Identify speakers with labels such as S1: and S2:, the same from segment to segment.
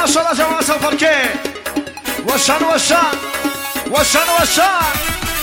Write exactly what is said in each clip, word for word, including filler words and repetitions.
S1: ما شاء الله جماعة الفركين وشان وشان وشان وشان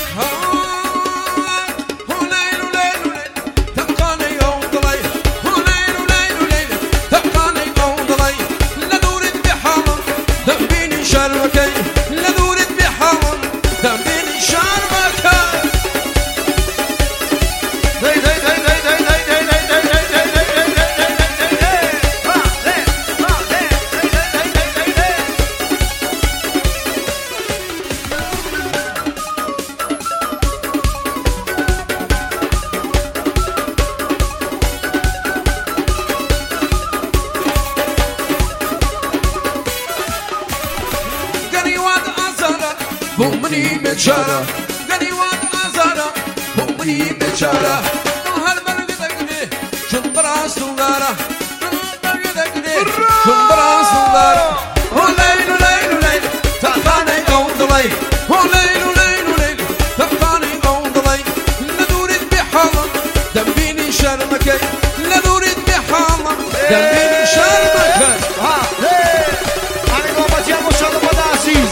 S2: بومني بجارة قالي واد أزارة بومني بجارة هالبرق دقني شنبرا سنغارة دقني شنبرا سنغارة وليل ليل ليل تقاني قوض ليل وليل ليل ليل تقاني قوض ليل لدورت بحالم دمبيني شرمكي لدورت بحالم دمبيني شرمكي
S1: ها هي أنا قومت يا مشاهد بدا عزيز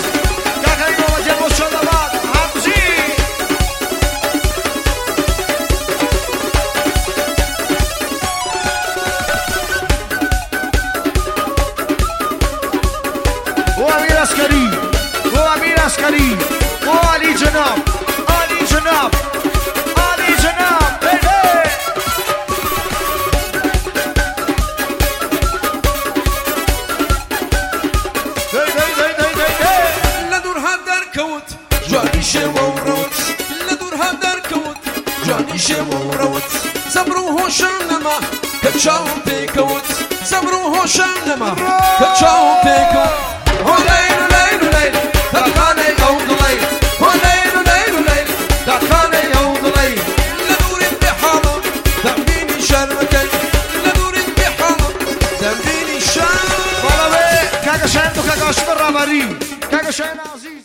S1: وأمير عسكري وأمير عسكري وعلي جناب علي جناب علي جناب
S2: لدور هدر كوت جاني شوا وروت لدور هدر كوت جاني شوا وروت صبروه شنما كتشاو بيكوت صبروه شنما كتشاو بيكوت وليل ليل ليل تلقاني قوض ليل وليل ليل ليل تلقاني قوض ليل لدورت بحالم دمبيني شرمكي لدورت بحالم دمبيني شرمكي
S1: والله كاكا شاهد كاكا شمر رابري كاكا شاهد عزيز